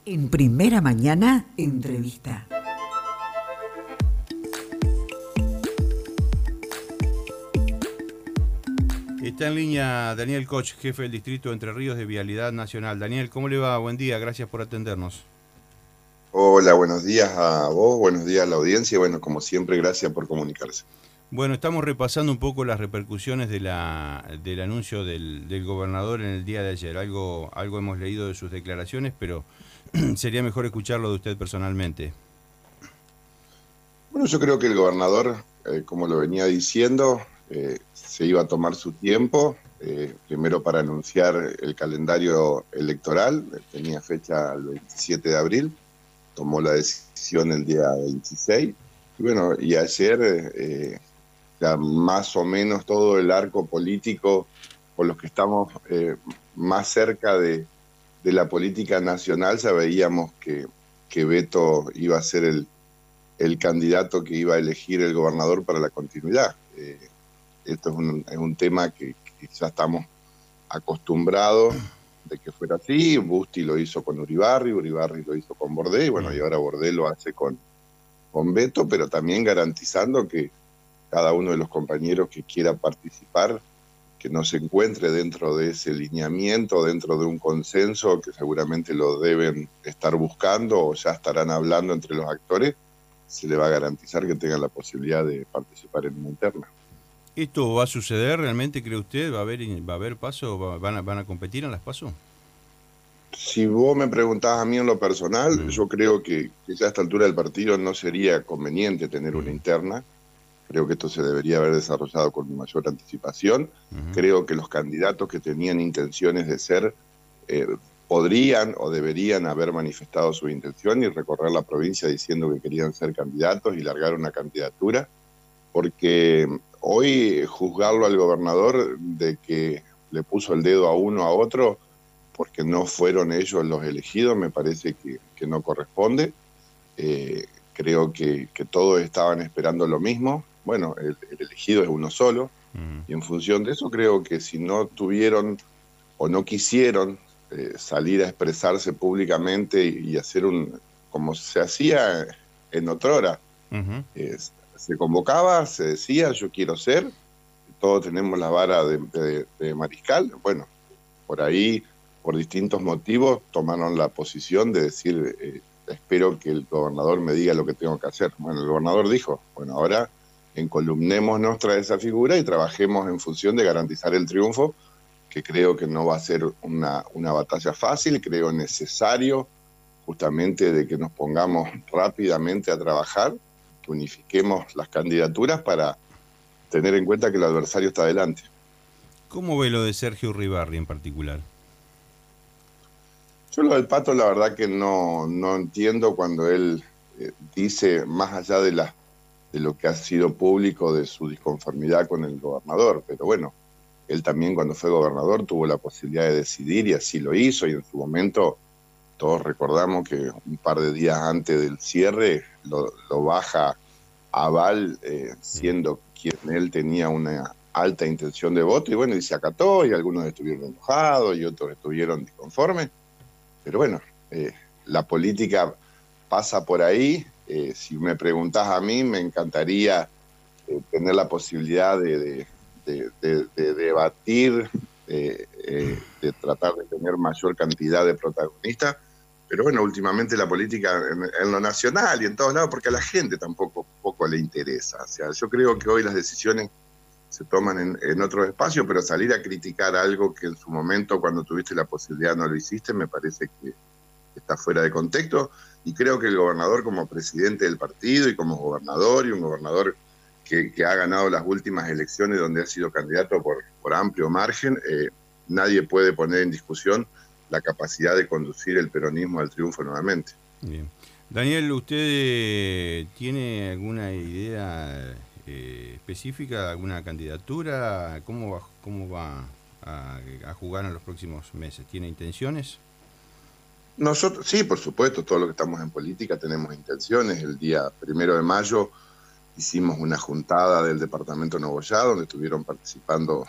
En Primera Mañana, entrevista. Está en línea Daniel Koch, jefe del Distrito de Entre Ríos de Vialidad Nacional. Daniel, ¿cómo le va? Buen día, gracias por atendernos. Hola, buenos días a vos, buenos días a la audiencia y bueno, como siempre, gracias por comunicarse. Bueno, estamos repasando un poco las repercusiones del anuncio del gobernador en el día de ayer. Algo hemos leído de sus declaraciones, pero sería mejor escucharlo de usted personalmente. Bueno, yo creo que el gobernador, como lo venía diciendo, se iba a tomar su tiempo, primero para anunciar el calendario electoral, tenía fecha el 27 de abril, tomó la decisión el día 26, y bueno, y ayer ya más o menos todo el arco político, por los que estamos más cerca de la política nacional, ya veíamos que Beto iba a ser el candidato que iba a elegir el gobernador para la continuidad. Esto es un tema que ya estamos acostumbrados de que fuera así. Busti lo hizo con Uribarri lo hizo con Bordé, y bueno, y ahora Bordé lo hace con Beto, pero también garantizando que cada uno de los compañeros que quiera participar, que no se encuentre dentro de ese lineamiento, dentro de un consenso que seguramente lo deben estar buscando o ya estarán hablando entre los actores, se le va a garantizar que tengan la posibilidad de participar en una interna. ¿Esto va a suceder realmente, cree usted? ¿Va a haber paso? ¿Van a competir en las pasos? Si vos me preguntás a mí en lo personal, yo creo que ya a esta altura del partido no sería conveniente tener una interna. Creo que esto se debería haber desarrollado con mayor anticipación. Creo que los candidatos que tenían intenciones de ser podrían o deberían haber manifestado su intención y recorrer la provincia diciendo que querían ser candidatos y largar una candidatura, porque hoy juzgarlo al gobernador de que le puso el dedo a uno a otro porque no fueron ellos los elegidos me parece que no corresponde. Creo que todos estaban esperando lo mismo. Bueno, el elegido es uno solo, y en función de eso creo que si no tuvieron o no quisieron salir a expresarse públicamente y hacer como se hacía en otrora, se convocaba, se decía yo quiero ser, todos tenemos la vara de mariscal, bueno, por ahí, por distintos motivos, tomaron la posición de decir espero que el gobernador me diga lo que tengo que hacer. Bueno, el gobernador dijo, bueno, ahora encolumnémonos tras esa figura y trabajemos en función de garantizar el triunfo, que creo que no va a ser una batalla fácil, creo necesario justamente de que nos pongamos rápidamente a trabajar, que unifiquemos las candidaturas para tener en cuenta que el adversario está adelante. ¿Cómo ve lo de Sergio Uribarri en particular? Yo lo del Pato la verdad que no entiendo cuando él dice, más allá de lo que ha sido público de su disconformidad con el gobernador, pero bueno, él también cuando fue gobernador tuvo la posibilidad de decidir y así lo hizo, y en su momento todos recordamos que un par de días antes del cierre lo baja Aval, siendo quien él tenía una alta intención de voto, y bueno, y se acató, y algunos estuvieron enojados y otros estuvieron disconformes, pero bueno, la política pasa por ahí. Si me preguntás a mí, me encantaría tener la posibilidad de debatir, de tratar de tener mayor cantidad de protagonistas, pero bueno, últimamente la política en lo nacional y en todos lados, porque a la gente tampoco poco le interesa. O sea, yo creo que hoy las decisiones se toman en otros espacios, pero salir a criticar algo que en su momento, cuando tuviste la posibilidad, no lo hiciste, me parece que está fuera de contexto, y creo que el gobernador como presidente del partido y como gobernador, y un gobernador que ha ganado las últimas elecciones donde ha sido candidato por amplio margen, nadie puede poner en discusión la capacidad de conducir el peronismo al triunfo nuevamente. Bien. Daniel, ¿usted tiene alguna idea específica, alguna candidatura? ¿Cómo va a jugar en los próximos meses? ¿Tiene intenciones? Nosotros, sí, por supuesto, todos los que estamos en política tenemos intenciones. El día 1 de mayo hicimos una juntada del departamento de Nogoyá, donde estuvieron participando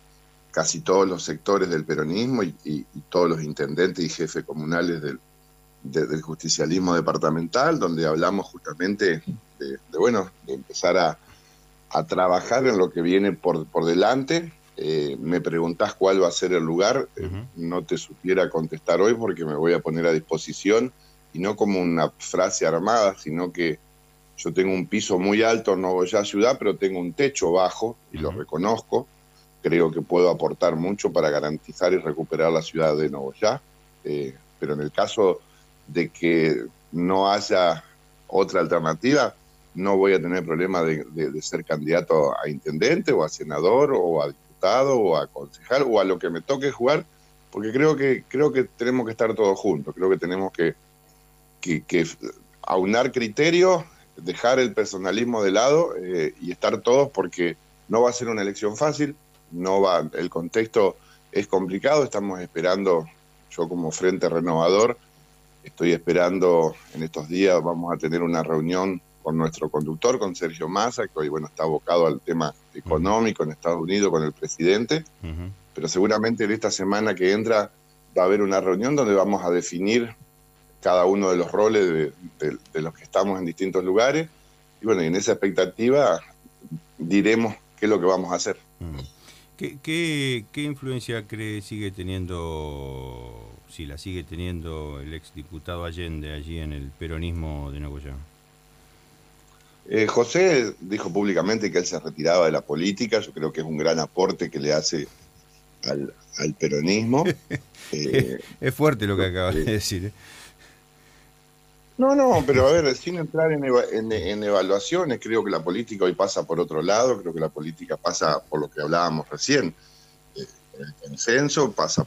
casi todos los sectores del peronismo y todos los intendentes y jefes comunales del justicialismo departamental, donde hablamos justamente de empezar a trabajar en lo que viene por delante. Me preguntás cuál va a ser el lugar, no te supiera contestar hoy porque me voy a poner a disposición, y no como una frase armada, sino que yo tengo un piso muy alto en Nogoyá ciudad, pero tengo un techo bajo, y lo reconozco. Creo que puedo aportar mucho para garantizar y recuperar la ciudad de Nogoyá, pero en el caso de que no haya otra alternativa, no voy a tener problema de ser candidato a intendente o a senador o a diputado o a concejal o a lo que me toque jugar, porque creo que tenemos que estar todos juntos. Creo que tenemos que aunar criterios, dejar el personalismo de lado y estar todos, porque no va a ser una elección fácil, el contexto es complicado. Estamos esperando, yo como Frente Renovador, estoy esperando en estos días, vamos a tener una reunión con nuestro conductor, con Sergio Massa, que hoy está abocado al tema económico en Estados Unidos con el presidente, pero seguramente en esta semana que entra va a haber una reunión donde vamos a definir cada uno de los roles de los que estamos en distintos lugares, y bueno, y en esa expectativa diremos qué es lo que vamos a hacer. ¿Qué influencia cree sigue teniendo, si la sigue teniendo, el exdiputado Allende allí en el peronismo de Nogoyá? José dijo públicamente que él se retiraba de la política. Yo creo que es un gran aporte que le hace al peronismo. Es fuerte lo que acabas de decir. No, pero a ver, sin entrar en evaluaciones, creo que la política hoy pasa por otro lado. Creo que la política pasa por lo que hablábamos recién, el consenso, pasa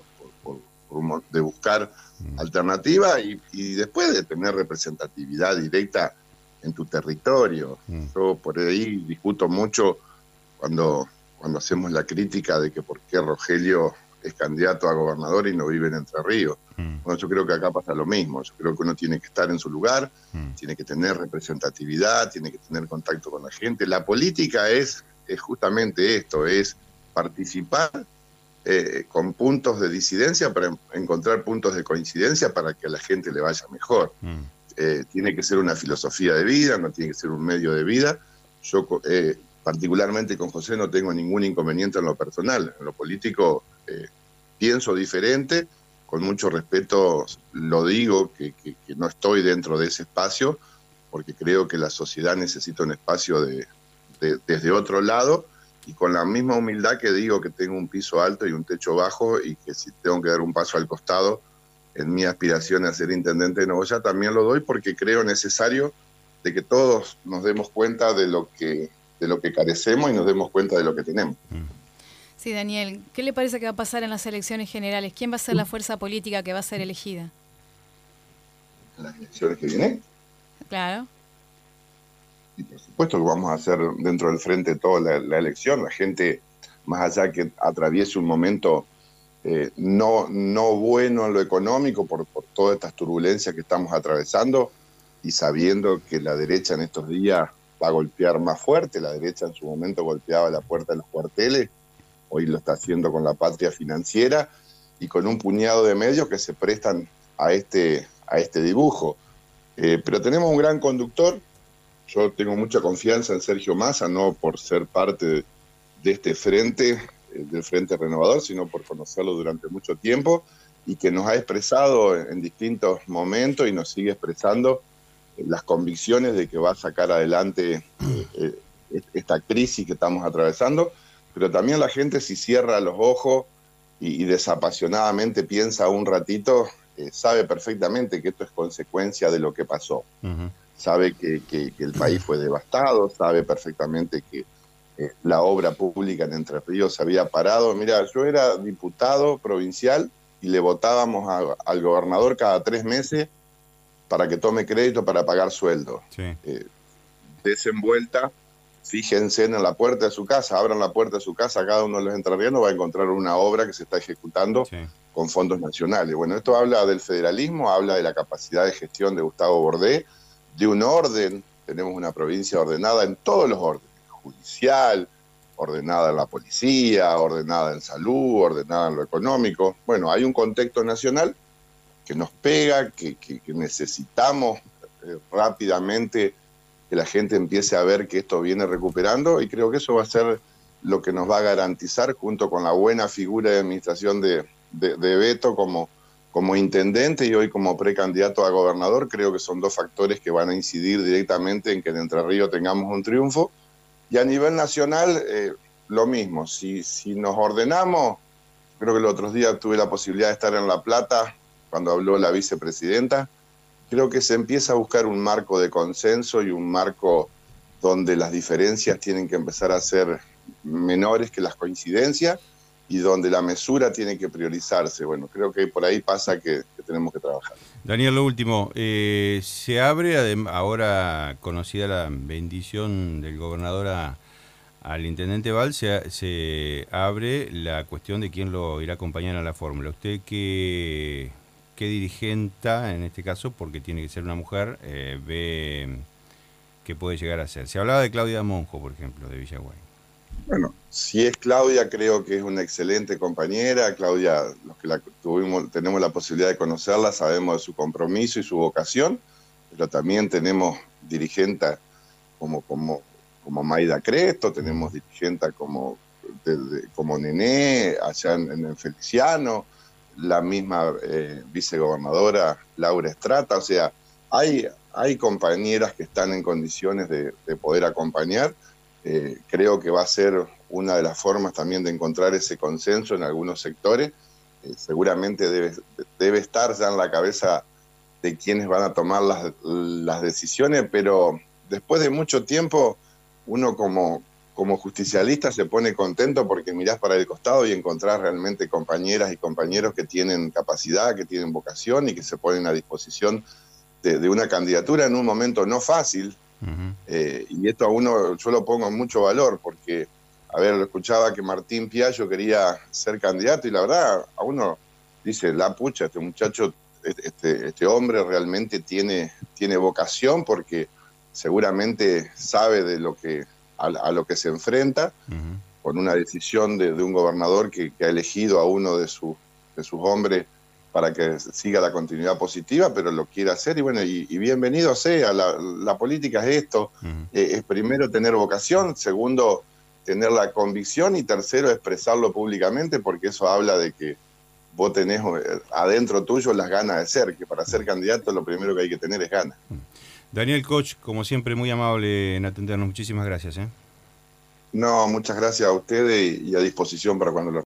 de buscar alternativas y después de tener representatividad directa en tu territorio. Yo por ahí discuto mucho cuando hacemos la crítica de que por qué Rogelio es candidato a gobernador y no vive en Entre Ríos. Bueno, yo creo que acá pasa lo mismo. Yo creo que uno tiene que estar en su lugar, tiene que tener representatividad, tiene que tener contacto con la gente. La política es justamente esto, es participar con puntos de disidencia para encontrar puntos de coincidencia para que a la gente le vaya mejor. Tiene que ser una filosofía de vida, no tiene que ser un medio de vida. Yo particularmente con José no tengo ningún inconveniente en lo personal. En lo político pienso diferente, con mucho respeto lo digo, que no estoy dentro de ese espacio, porque creo que la sociedad necesita un espacio desde otro lado, y con la misma humildad que digo que tengo un piso alto y un techo bajo, y que si tengo que dar un paso al costado en mi aspiración a ser intendente de Nogoyá, también lo doy, porque creo necesario de que todos nos demos cuenta de lo que carecemos y nos demos cuenta de lo que tenemos. Sí, Daniel, ¿qué le parece que va a pasar en las elecciones generales? ¿Quién va a ser la fuerza política que va a ser elegida? ¿En las elecciones que vienen? Claro. Y por supuesto que vamos a hacer dentro del frente toda la elección. La gente, más allá que atraviese un momento no bueno en lo económico por todas estas turbulencias que estamos atravesando, y sabiendo que la derecha en estos días va a golpear más fuerte. La derecha en su momento golpeaba la puerta de los cuarteles, hoy lo está haciendo con la patria financiera y con un puñado de medios que se prestan a este dibujo. Pero tenemos un gran conductor. Yo tengo mucha confianza en Sergio Massa, no por ser parte de este frente, del Frente Renovador, sino por conocerlo durante mucho tiempo, y que nos ha expresado en distintos momentos y nos sigue expresando las convicciones de que va a sacar adelante esta crisis que estamos atravesando. Pero también la gente, si cierra los ojos y desapasionadamente piensa un ratito, sabe perfectamente que esto es consecuencia de lo que pasó. Sabe que el país fue devastado, sabe perfectamente que la obra pública en Entre Ríos se había parado. Mira, yo era diputado provincial y le votábamos al gobernador cada 3 meses para que tome crédito para pagar sueldo. Sí. Desenvuelta, fíjense en la puerta de su casa, abran la puerta de su casa, cada uno de los entrerrianos va a encontrar una obra que se está ejecutando con fondos nacionales. Bueno, esto habla del federalismo, habla de la capacidad de gestión de Gustavo Bordé, de un orden. Tenemos una provincia ordenada en todos los órdenes, judicial, ordenada en la policía, ordenada en salud, ordenada en lo económico. Bueno, hay un contexto nacional nos pega, que necesitamos rápidamente que la gente empiece a ver que esto viene recuperando, y creo que eso va a ser lo que nos va a garantizar, junto con la buena figura de administración de Beto como intendente y hoy como precandidato a gobernador. Creo que son dos factores que van a incidir directamente en que en Entre Ríos tengamos un triunfo. Y a nivel nacional, lo mismo. Si nos ordenamos, creo que los otros días tuve la posibilidad de estar en La Plata cuando habló la vicepresidenta. Creo que se empieza a buscar un marco de consenso y un marco donde las diferencias tienen que empezar a ser menores que las coincidencias y donde la mesura tiene que priorizarse. Bueno, creo que por ahí pasa que tenemos que trabajar. Daniel, lo último, se abre, ahora conocida la bendición del gobernador al intendente Val, se abre la cuestión de quién lo irá a acompañar a la fórmula. ¿Usted qué dirigenta, en este caso, porque tiene que ser una mujer, ve que puede llegar a ser? Se hablaba de Claudia Monjo, por ejemplo, de Villaguay. Bueno, si es Claudia, creo que es una excelente compañera. Claudia, los que tenemos la posibilidad de conocerla, sabemos de su compromiso y su vocación, pero también tenemos dirigentes como Maida Cresto, tenemos dirigentes como Nené, allá en el Feliciano, la misma vicegobernadora Laura Estrata. O sea, hay compañeras que están en condiciones de poder acompañar. Creo que va a ser una de las formas también de encontrar ese consenso en algunos sectores. Seguramente debe estar ya en la cabeza de quienes van a tomar las decisiones, pero después de mucho tiempo uno como justicialista se pone contento porque mirás para el costado y encontrás realmente compañeras y compañeros que tienen capacidad, que tienen vocación y que se ponen a disposición de una candidatura en un momento no fácil. Y esto yo lo pongo en mucho valor porque, lo escuchaba que Martín Piaggio quería ser candidato y la verdad a uno dice, la pucha, este muchacho, este hombre realmente tiene vocación porque seguramente sabe de a lo que se enfrenta, con una decisión de un gobernador que ha elegido a uno de sus hombres para que siga la continuidad positiva, pero lo quiere hacer, y bueno, y bienvenido sea. La política es esto, es primero tener vocación, segundo tener la convicción, y tercero expresarlo públicamente, porque eso habla de que vos tenés adentro tuyo las ganas de ser, que para ser candidato lo primero que hay que tener es ganas. Daniel Koch, como siempre, muy amable en atendernos. Muchísimas gracias. No, muchas gracias a ustedes y a disposición para cuando lo